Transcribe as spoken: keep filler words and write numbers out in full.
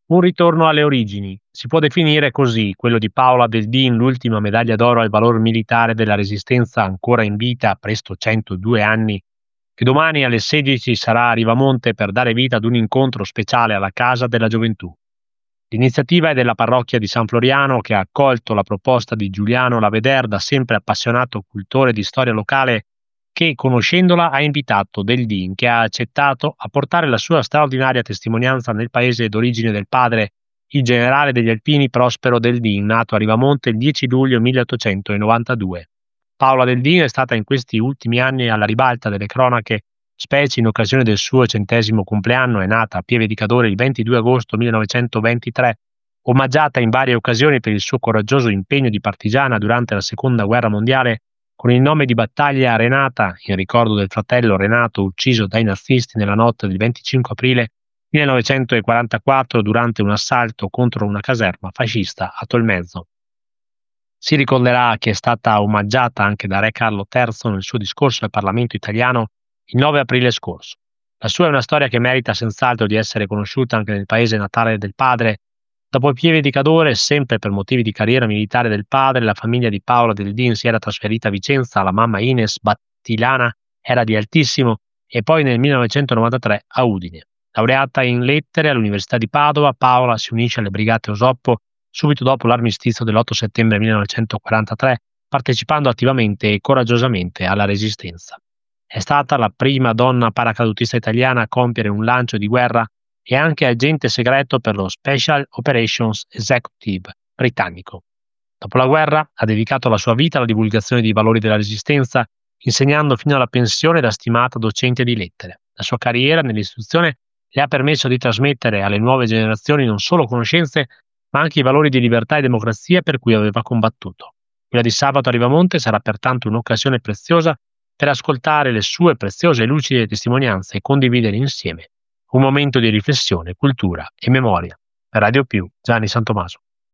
Un ritorno alle origini. Si può definire così quello di Paola Del Din, l'ultima medaglia d'oro al valor militare della Resistenza ancora in vita a presto centodue anni, che domani alle sedici sarà a Rivamonte per dare vita ad un incontro speciale alla Casa della Gioventù. L'iniziativa è della parrocchia di San Floriano, che ha accolto la proposta di Giuliano Laveder, da sempre appassionato cultore di storia locale, che, conoscendola, ha invitato Del Din, che ha accettato, a portare la sua straordinaria testimonianza nel paese d'origine del padre, il generale degli Alpini Prospero Del Din, nato a Rivamonte il dieci luglio milleottocentonovantadue. Paola Del Din è stata in questi ultimi anni alla ribalta delle cronache, specie in occasione del suo centesimo compleanno. È nata a Pieve di Cadore il ventidue agosto millenovecentoventitré, omaggiata in varie occasioni per il suo coraggioso impegno di partigiana durante la Seconda Guerra Mondiale, con il nome di battaglia Renata, in ricordo del fratello Renato ucciso dai nazisti nella notte del venticinque aprile millenovecentoquarantaquattro durante un assalto contro una caserma fascista a Tolmezzo. Si ricorderà che è stata omaggiata anche da Re Carlo terzo nel suo discorso al Parlamento italiano il nove aprile scorso. La sua è una storia che merita senz'altro di essere conosciuta anche nel paese natale del padre. Dopo Pieve di Cadore, sempre per motivi di carriera militare del padre, la famiglia di Paola Del Din si era trasferita a Vicenza. La mamma Ines Battilana era di Altissimo, e poi nel millenovecentonovantatré a Udine. Laureata in lettere all'Università di Padova, Paola si unisce alle Brigate Osoppo subito dopo l'armistizio dell'otto settembre millenovecentoquarantatré, partecipando attivamente e coraggiosamente alla Resistenza. È stata la prima donna paracadutista italiana a compiere un lancio di guerra e anche agente segreto per lo Special Operations Executive britannico. Dopo la guerra ha dedicato la sua vita alla divulgazione dei valori della Resistenza, insegnando fino alla pensione da stimata docente di lettere. La sua carriera nell'istruzione le ha permesso di trasmettere alle nuove generazioni non solo conoscenze, ma anche i valori di libertà e democrazia per cui aveva combattuto. Quella di sabato a Rivamonte sarà pertanto un'occasione preziosa per ascoltare le sue preziose e lucide testimonianze e condividere insieme un momento di riflessione, cultura e memoria. Per Radio Più, Gianni Santomaso.